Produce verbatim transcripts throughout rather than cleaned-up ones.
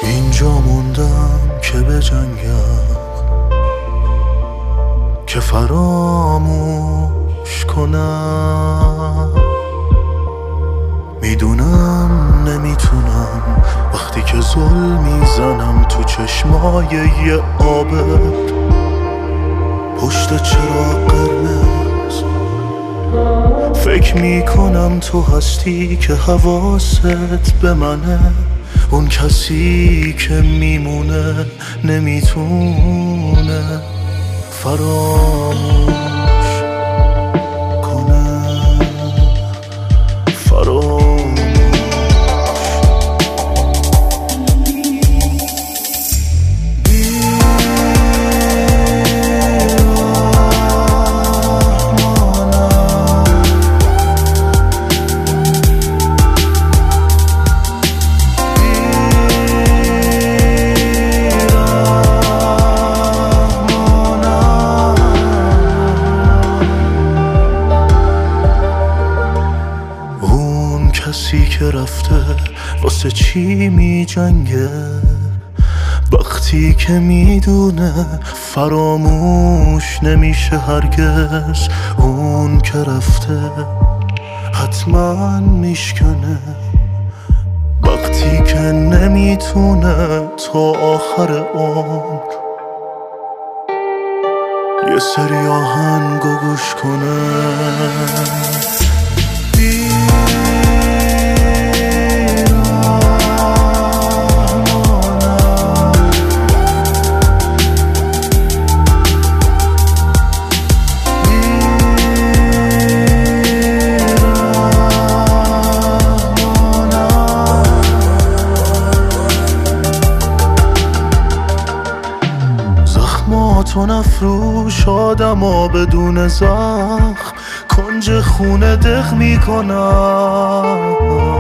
اینجا موندم که بجنگم، که فراموش کنم. میدونم نمیتونم وقتی که ظلم میزنم تو چشمای یه عابر، پشت چراغ قرمز. فکر میکنم تو هستی که حواست به منه، اون کسی که میمونه نمیتونه فراموش کنه. فراموش کسی که رفته واسه چی می جنگه، وقتی که میدونه فراموش نمیشه هرگز. اون که رفته حتما میشکنه، وقتی که نمیتونه تا آخر عمر یه سری آهنگو گوش کنه. تو نفروش آدما بدون زخم، کنج خونه دق میکنم.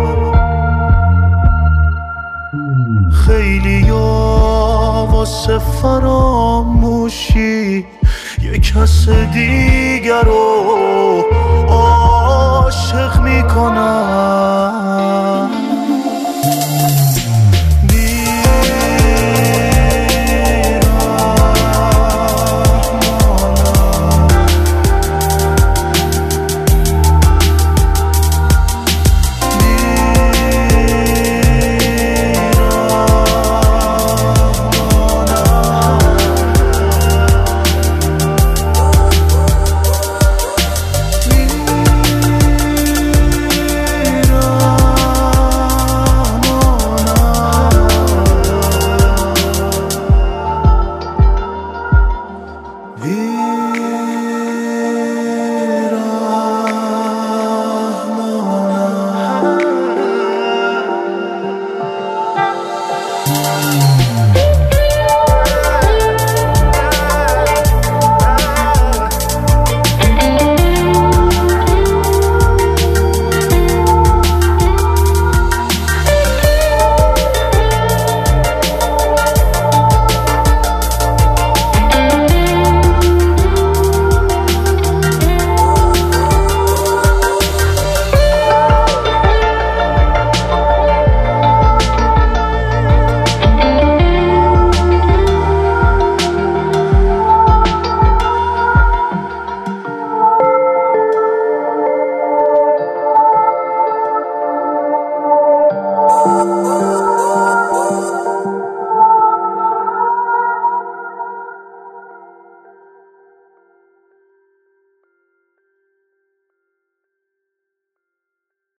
خیلی یا واسه فراموشی یه کس دیگر رو عاشق میکنم.